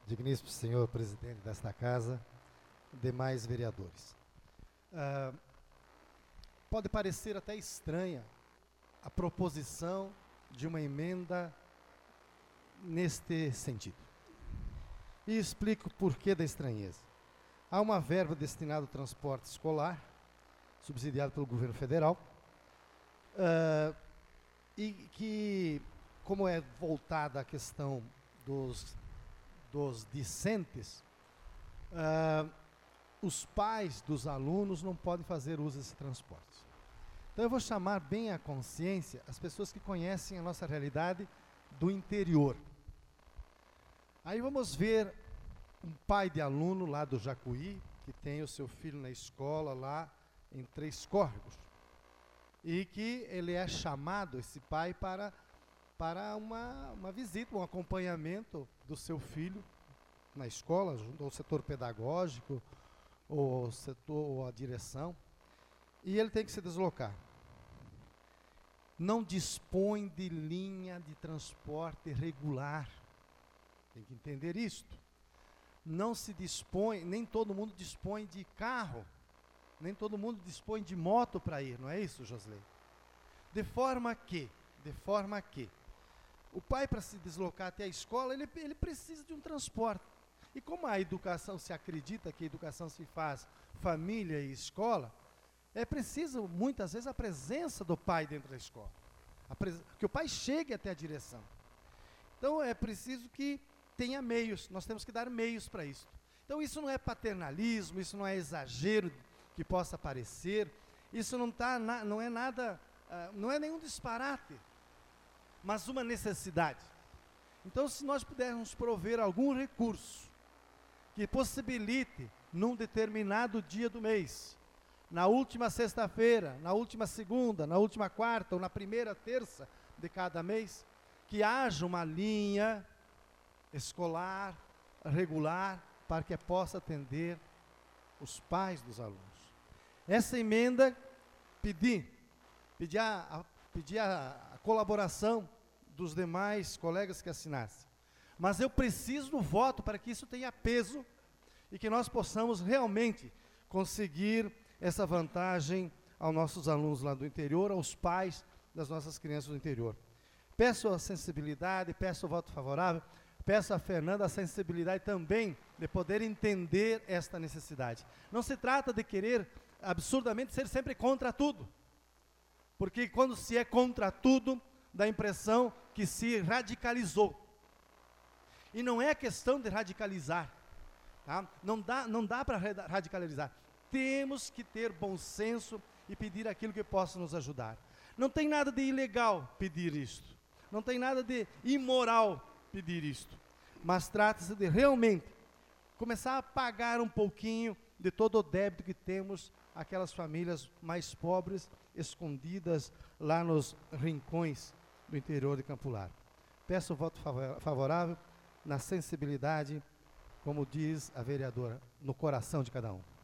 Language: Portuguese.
digníssimo senhor presidente desta casa, demais vereadores. Pode parecer até estranha a proposição de uma emenda neste sentido. E explico o porquê da estranheza. Há uma verba destinada ao transporte escolar, subsidiado pelo governo federal, e que, como é voltada à questão dos discentes, os pais dos alunos não podem fazer uso desse transporte. Então eu vou chamar bem à consciência as pessoas que conhecem a nossa realidade do interior. Aí vamos ver um pai de aluno lá do Jacuí, que tem o seu filho na escola lá em Três Córregos, e que ele é chamado, esse pai, para uma visita, um acompanhamento do seu filho na escola, junto ao setor pedagógico, ou a direção, e ele tem que se deslocar. Não dispõe de linha de transporte regular. Tem que entender isto. Não se dispõe, nem todo mundo dispõe de carro, nem todo mundo dispõe de moto para ir, não é isso, Josley? De forma que o pai, para se deslocar até a escola, ele precisa de um transporte. E como a educação, se acredita que a educação se faz família e escola, é preciso, muitas vezes, a presença do pai dentro da escola. Que o pai chegue até a direção. Então, é preciso que tenha meios, nós temos que dar meios para isso. Então, isso não é paternalismo, isso não é exagero que possa parecer, isso não é nada, não é nenhum disparate, mas uma necessidade. Então, se nós pudermos prover algum recurso que possibilite, num determinado dia do mês, na última sexta-feira, na última segunda, na última quarta ou na primeira terça de cada mês, que haja uma linha escolar regular para que possa atender os pais dos alunos. Essa emenda pedi a colaboração dos demais colegas que assinassem. Mas eu preciso do voto para que isso tenha peso e que nós possamos realmente conseguir essa vantagem aos nossos alunos lá do interior, aos pais das nossas crianças do interior. Peço a sensibilidade, peço o voto favorável, peço a Fernanda a sensibilidade também de poder entender esta necessidade. Não se trata de querer absurdamente ser sempre contra tudo, porque quando se é contra tudo, dá a impressão que se radicalizou. E não é questão de radicalizar, tá? Não dá para radicalizar. Temos que ter bom senso e pedir aquilo que possa nos ajudar. Não tem nada de ilegal pedir isto. Não tem nada de imoral pedir isto. Mas trata-se de realmente começar a pagar um pouquinho de todo o débito que temos aquelas famílias mais pobres, escondidas lá nos rincões do interior de Campo Largo. Peço o voto favorável na sensibilidade, como diz a vereadora, no coração de cada um.